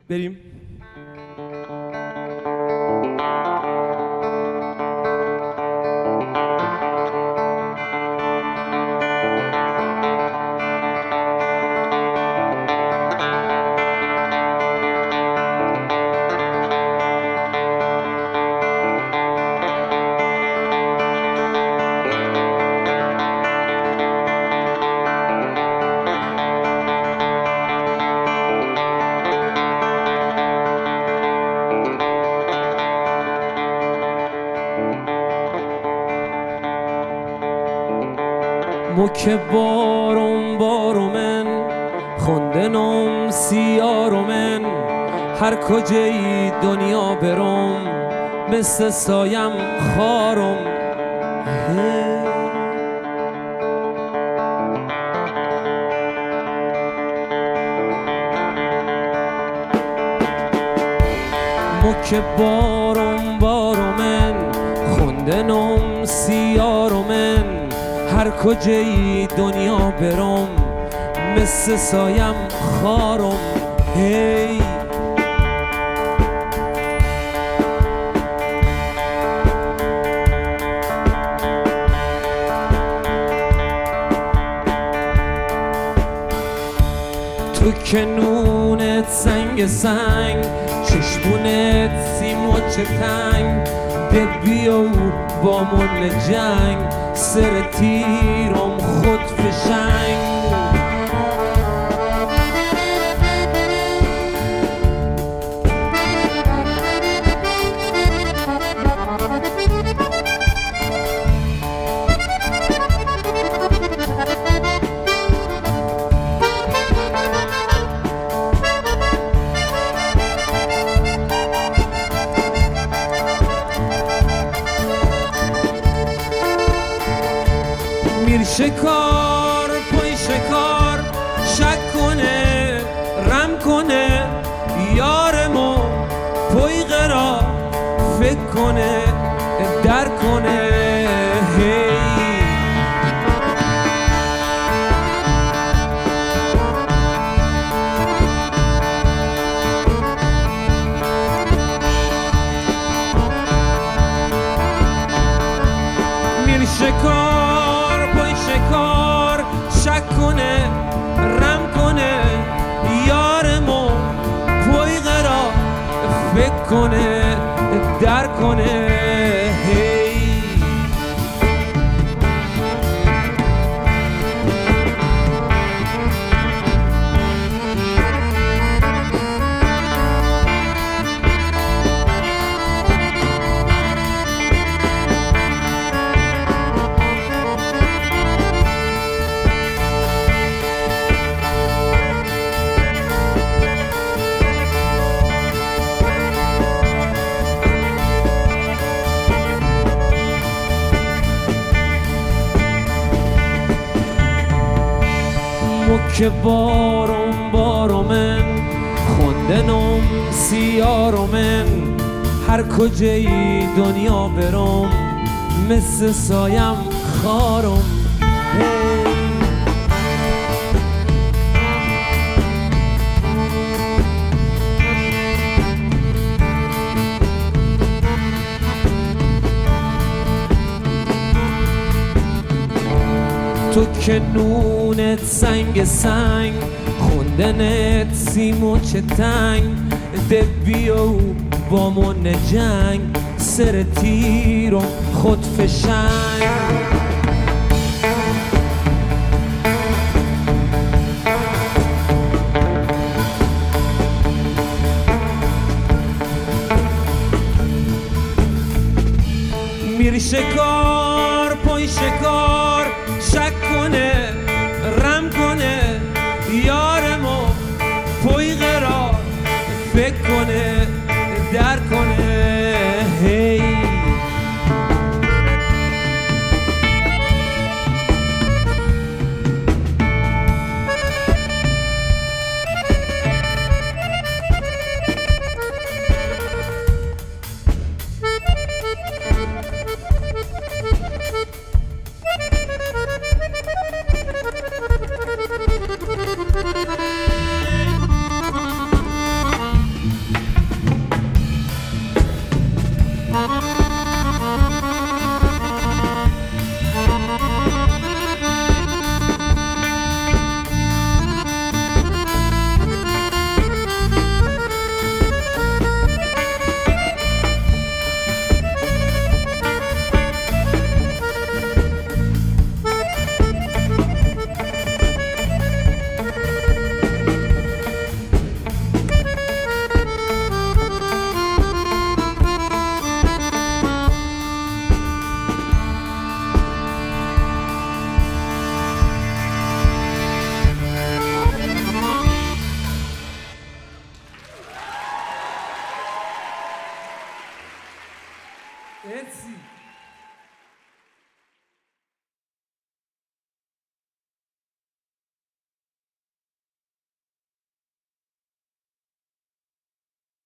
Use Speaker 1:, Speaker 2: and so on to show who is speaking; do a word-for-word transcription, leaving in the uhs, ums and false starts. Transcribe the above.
Speaker 1: بریم. مکه بارم بارمن خوندنم سیارمن هر کجای دنیا برم مثل سایم خارم مکه بارم بارمن خوندنم سیارمن هر کجای دنیا برم مثل سایم خارم هی تو که نونت سنگ سنگ چشمونت سیم و چتنگ ده بیو با من جنگ سر تیرم خود فشنگ میر شکار پای شکار شک کنه رم کنه یارمو پای قرار فکر کنه در کنه هی میر شکار شکار شک کنه رم کنه یارمو پای قرار فکر کنه در کنه هی مکه بارم بارمن خوندنم سیارمن هر کجای دنیا برم مثل سایم خارم تو که نونت سنگ سنگ خوندنت سیم و چتنگ ده بیو با من جنگ سر تیرم خود فشنگ میر شکار پای شکار شک کنه رم کنه یارمو پای قرار فکر کنه در کنه هی مرسی.